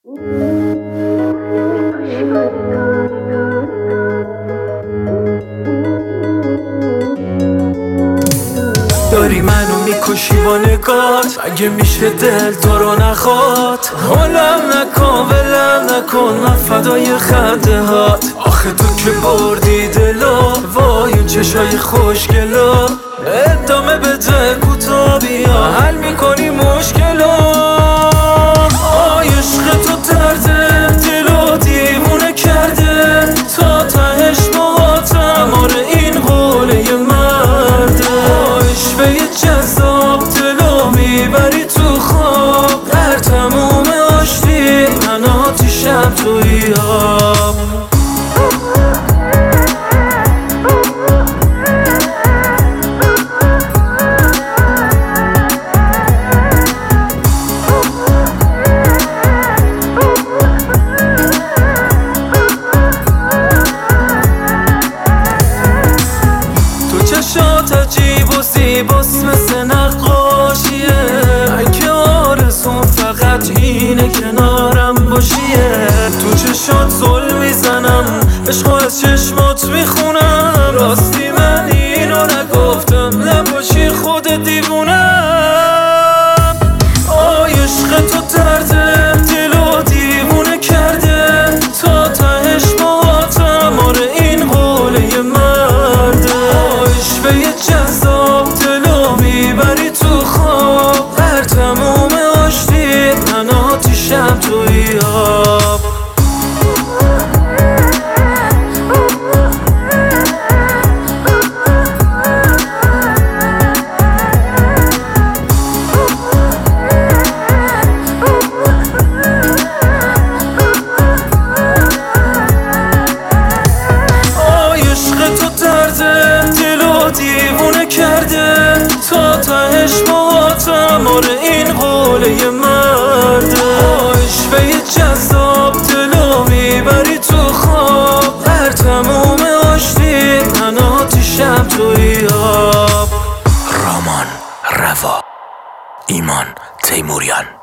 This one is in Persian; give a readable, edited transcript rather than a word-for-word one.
داری منو میکشی با نگات، مگه میشه دل تو رو نخواد؟ حالم نکن ولم نکن، من فدای خنده هات. آخه تو که بردی دلو، وای اون چشای خوشگلا. ادامه بده کوتا بیا، حل میکنی مشکلا. آی عشق تو درده دلو دیوونه کرده، تا تهش موهاتم آره این قوله مرده. عشقه جذاب دلو میبری تو خواب، در تموم آشتی من آتیشم توی آب. چشات عجیب و زیباست مثل نقاشیه، من که آرزوم فقط اینه کنارم باشیه. تو چشات زل میزنم، عشقو از چشمات میخونم. راستی من اینو نگفتم، نباشی خود دیوونم. آی عشق تو درده دلو دیوونه کرده، تا تهش موهاتم آره این قوله مرده. عشقه جذاب دلو میبری تو خواب، در تموم آشتی من آتیشم توی آب. دیوونه کرده تا تهش موهاتم آره این قوله مرده. عشقه جذاب دلو میبری تو خواب، در تموم آشتی من آتیشم توی آب. رامان روا، ایمان تیموریان.